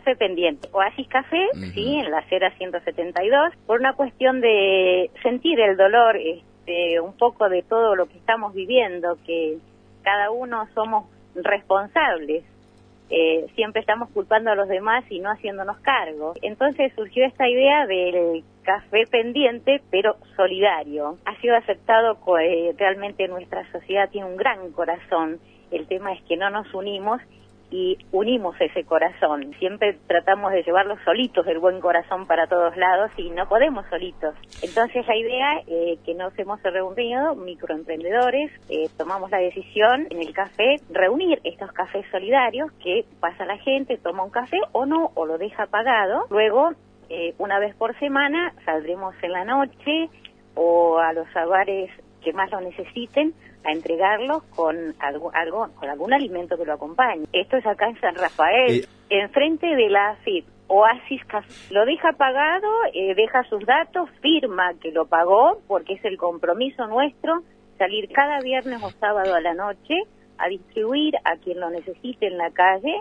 café pendiente. Oasis Café, sí, en la acera 172, por una cuestión de sentir el dolor, un poco de todo lo que estamos viviendo, que cada uno somos responsables. Siempre estamos culpando a los demás y no haciéndonos cargo. Entonces surgió esta idea del café pendiente, pero solidario. Ha sido aceptado, realmente nuestra sociedad tiene un gran corazón. El tema es que no nos unimos y unimos ese corazón. Siempre tratamos de llevarlo solitos, el buen corazón, para todos lados, y no podemos solitos. Entonces la idea, que nos hemos reunido, microemprendedores, tomamos la decisión en el café, reunir estos cafés solidarios, que pasa la gente, toma un café o no, o lo deja pagado. Luego, una vez por semana, saldremos en la noche o a los hogares que más lo necesiten, a entregarlos con con algún alimento que lo acompañe. Esto es acá en San Rafael, enfrente de la AFIP, Oasis Café. Lo deja pagado, deja sus datos, firma que lo pagó, porque es el compromiso nuestro, salir cada viernes o sábado a la noche a distribuir a quien lo necesite en la calle,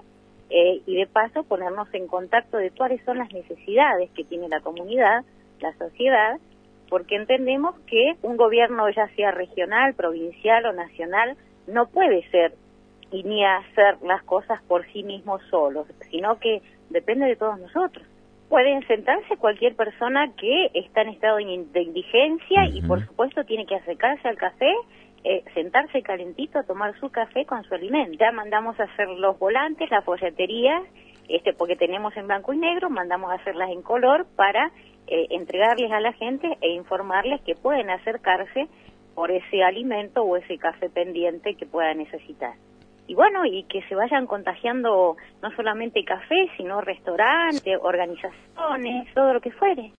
y de paso ponernos en contacto de cuáles son las necesidades que tiene la comunidad, la sociedad, porque entendemos que un gobierno, ya sea regional, provincial o nacional, no puede ser y ni hacer las cosas por sí mismo solos, sino que depende de todos nosotros. Pueden sentarse cualquier persona que está en estado de indigencia y por supuesto tiene que acercarse al café, sentarse calentito a tomar su café con su alimento. Ya mandamos a hacer los volantes, las folleterías, porque tenemos en blanco y negro, mandamos a hacerlas en color para entregarles a la gente e informarles que pueden acercarse por ese alimento o ese café pendiente que pueda necesitar. Y bueno, y que se vayan contagiando no solamente café, sino restaurantes, organizaciones, todo lo que fuere.